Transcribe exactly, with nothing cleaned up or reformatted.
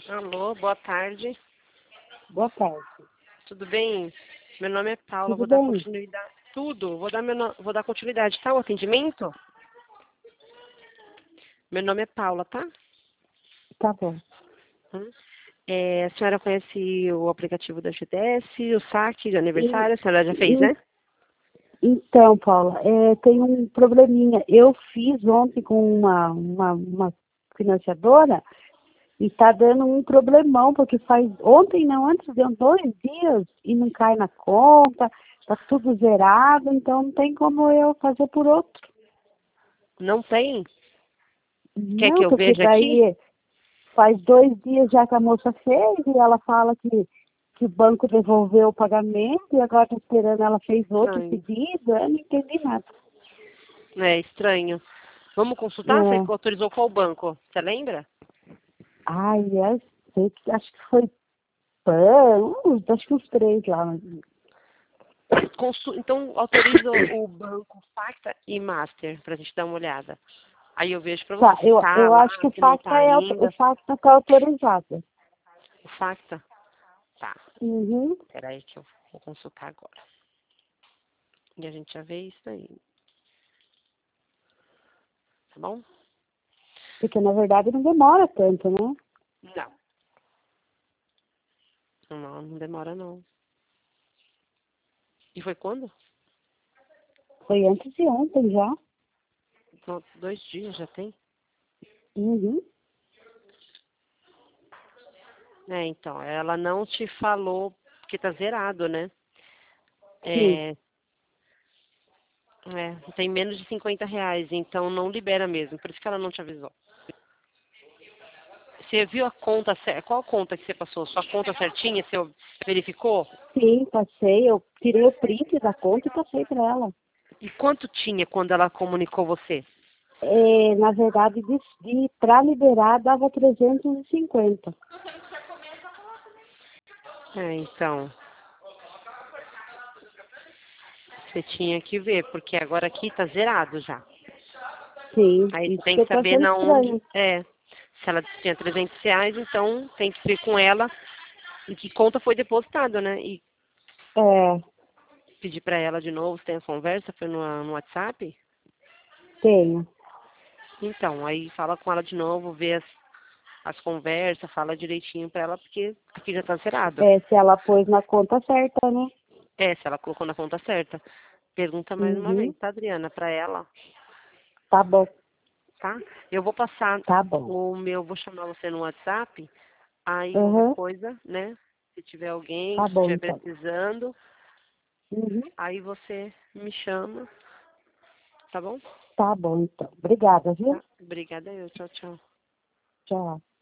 Alô, boa tarde. Boa tarde. Tudo bem? Meu nome é Paula, Tudo vou dar bem? continuidade. Tudo, vou dar, meu no- vou dar continuidade, tá? O atendimento? Meu nome é Paula, tá? Tá bom. Hum. É, a senhora conhece o aplicativo da G D S, o saque de E, aniversário? A senhora já fez, e- né? então, Paula, é, tem um probleminha. Eu fiz ontem com uma, uma, uma financiadora e tá dando um problemão, porque faz ontem não, antes deu dois dias e não cai na conta, tá tudo zerado, então não tem como eu fazer por outro. Não tem? Quer que Não, eu porque veja aqui? daí faz dois dias já que a moça fez e ela fala que, que o banco devolveu o pagamento e agora está esperando, ela fez outro Estranho. pedido, eu não entendi nada. É estranho. Vamos consultar? Você É. autorizou qual banco? Você lembra? Ai, eu sei que acho que foi PAN, uns- acho que uns três lá. mas- Consu- Então, autoriza o banco Facta e Master pra gente dar uma olhada. Aí eu vejo pra você Tá, se eu, tá eu lá, acho que o se não FACTA tá é auto- o ainda. FACTA está autorizado. O Facta? Tá. Uhum. Peraí que eu vou consultar agora. E a gente já vê isso aí. Tá bom? Porque na verdade não demora tanto, né? Não. Não, não demora não. E foi quando? Foi antes de ontem já. No- Dois dias já tem? Uhum. É, então, ela não te falou que tá zerado, né? Sim. É, é, tem menos de cinquenta reais, então não libera mesmo. Por isso que ela não te avisou. Você viu a conta certa? Qual conta que você passou? Sua conta certinha? Você verificou? Sim, passei. Eu tirei o print da conta e passei para ela. E quanto tinha quando ela comunicou você? É, na verdade, de, de, para liberar dava trezentos e cinquenta. É, então, você tinha que ver, porque agora aqui tá zerado já. Sim, Aí você isso tem que que eu tô saber achando na onde estranho. é. Se ela tinha trezentos reais, então tem que ver com ela em que conta foi depositado, né? E É, pedir pra ela de novo, se tem a conversa, foi no, no WhatsApp. tenho. Então, aí fala com ela de novo, vê as, as conversas, fala direitinho pra ela, porque aqui já tá zerado. É, se ela pôs na conta certa, né? É, se ela colocou na conta certa. Pergunta mais uma Uhum. vez, tá, Adriana, pra ela, Tá bom, tá? Eu vou passar tá bom. o meu, vou chamar você no WhatsApp, aí qualquer Uhum. coisa, né? Se tiver alguém Tá que bom, estiver então. precisando, Uhum. aí você me chama, tá bom? Tá bom, então. Obrigada, viu? Tá? Obrigada eu, tchau, tchau. Tchau.